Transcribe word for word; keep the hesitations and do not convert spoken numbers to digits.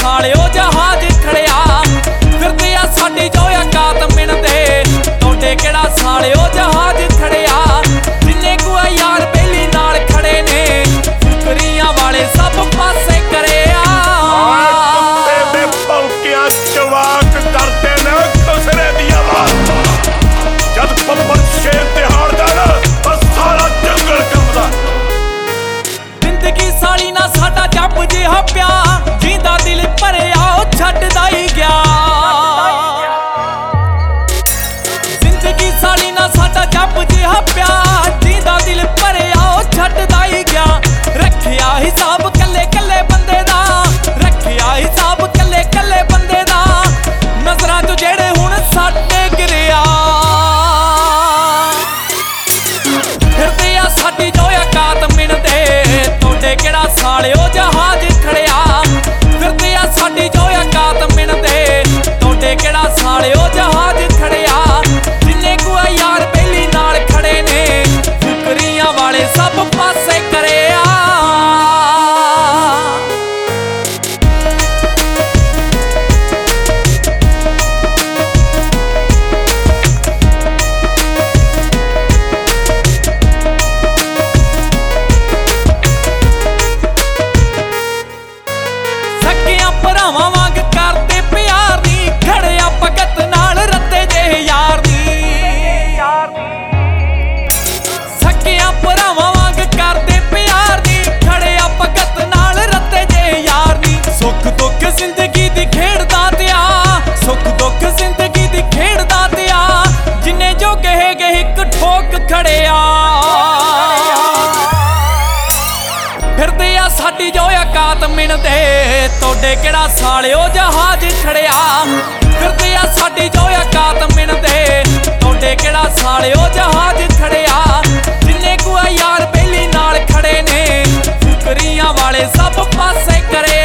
ਸਾਲਿਓ ਜਹਾਜ਼ ਖੜਿਆ ਫਿਰਦੇ ਆ ਸਾਡੀ ਜੋ ਔਕਾਤ ਮਿਣਦੇ ਤੁਹਾਡੇ ਕਿਹੜਾ ਸਾਲਿਓ ਜਹਾਜ਼ ਖੜਿਆ ਜਿੰਨੇ ਕੁ ਆ ਯਾਰ ਬੇਲੀ ਨਾਲ ਖੜੇ ਨੇ ਫੁਕਰੀਆਂ ਵਾਲੇ ਸਭ ਪਾਸੇ ਕਰਿਆ ਕੁੱਤੇ ਦੇ ਭੌਂਕਿਆਂ ਚਵਾਕ ਕਰਦੇ ਨੇ ਖਸਰੇ ਦੀ ਆਵਾਜ਼ ਜਦ ਬੱਬਰ ਸ਼ੇਰ ਤੇ ਹਾਰਦਾ ਨਾ ਤਾਂ ਸਾਰਾ ਜੰਗਲ ਕੰਬਦਾ ਜ਼ਿੰਦਗੀ ਸਾਲੀ ਨਾ ਸਾਡਾ ਜੱਬ ਜਿਹਾ ਪਿਆ ਜੀਂਦਾ ਦਿਲ ਭਰਿਆ ਉਹ ਛੱਡਦਾ ਹੀ ਗਿਆ ਜ਼ਿੰਦਗੀ ਸਾਲੀ ਨਾ ਸਾਡਾ ਜੱਬ ਜਿਹਾ ਪਿਆ ਜੀਂਦਾ ਦਿਲ ਭਰਿਆ ਉਹ ਛੱਡਦਾ ਹੀ ਗਿਆ ਰੱਖਿਆ ਹਿਸਾਬ ਕੱਲੇ ਕੱਲੇ ਬੰਦੇ ਦਾ ਰੱਖਿਆ ਹਿਸਾਬ ਕੱਲੇ ਕੱਲੇ ਬੰਦੇ ਦਾ ਨਜ਼ਰਾਂ ਤੋਂ ਜਿਹੜੇ ਹੁਣ ਸਾਡੇ ਗਿਰਿਆ ਫਿਰਦੇ ਆ ਸਾਡੀ ਜੋ ਔਕਾਤ ਮਿਣਦੇ ਤੁਹਾਡੇ ਕਿਹੜਾ ਸਾਲਿਓ ਜਹਾਜ਼ ਖੜਿਆ ਫਿਰਦੇ ਆ ਸਾਡੀ ਜੋ ਔਕਾਤ ਮਿਣਦੇ ਤੁਹਾਡੇ ਕਿਹੜਾ ਸਾਲਿਓ ਜਹਾਜ਼ ਖੜਿਆ ਜਿੰਨੇ ਕੁ ਆ ਯਾਰ ਬੇਲੀ ਨਾਲ ਖੜੇ ਨੇ ਫੁਕਰੀਆਂ ਵਾਲੇ ਸਭ ਪਾਸੇ ਕਰਿਆ ਸੱਕਿਆਂ ਭਰਾਵਾਂ ਵਾਂਗ ਕਰਦੇ ਪਿਆਰ ਨੀ ਖੜਿਆ ਭਗਤ ਨਾਲ ਰੱਤੇ ਜਿਹੇ ਯਾਰ ਨੀ ਸੱਕਿਆਂ ਭਰਾਵਾਂ ਵਾਂਗ ਕਰਦੇ ਪਿਆਰ ਨੀ ਖੜਿਆ ਭਗਤ ਨਾਲ ਰੱਤੇ ਜਿਹੇ ਯਾਰ ਨੀ ਸੁੱਖ ਦੁੱਖ ਜ਼ਿੰਦਗੀ ਦੀ ਖੇਡਦਾ ਤਿਆ ਸੁੱਖ ਦੁੱਖ ਜ਼ਿੰਦਗੀ ਦੀ ਖੇਡਦਾ ਤਿਆ ਜਿੰਨੇ ਜੋ ਕਹੇ ਗਏ ਇੱਕ ਠੋਕ ਖੜਿਆ ਫਿਰਦੇ ਆ ਸਾਡੀ ਜੋ ਔਕਾਤ ਮਿਣਦੇ ਤੁਹਾਡੇ ਕਿਹੜਾ ਸਾਲਿਓ ਜਹਾਜ਼ ਖੜਿਆ ਫਿਰਦੇ ਆ ਸਾਡੀ ਜੋ ਔਕਾਤ ਮਿਣਦੇ ਤੁਹਾਡੇ ਕਿਹੜਾ ਸਾਲਿਓ ਜਹਾਜ਼ ਖੜਿਆ ਜਿੰਨੇ ਕੁ ਆ ਯਾਰ ਬੇਲੀ ਨਾਲ ਖੜੇ ਨੇ ਫੁਕਰੀਆਂ ਵਾਲੇ ਸਭ ਪਾਸੇ ਕਰਿਆ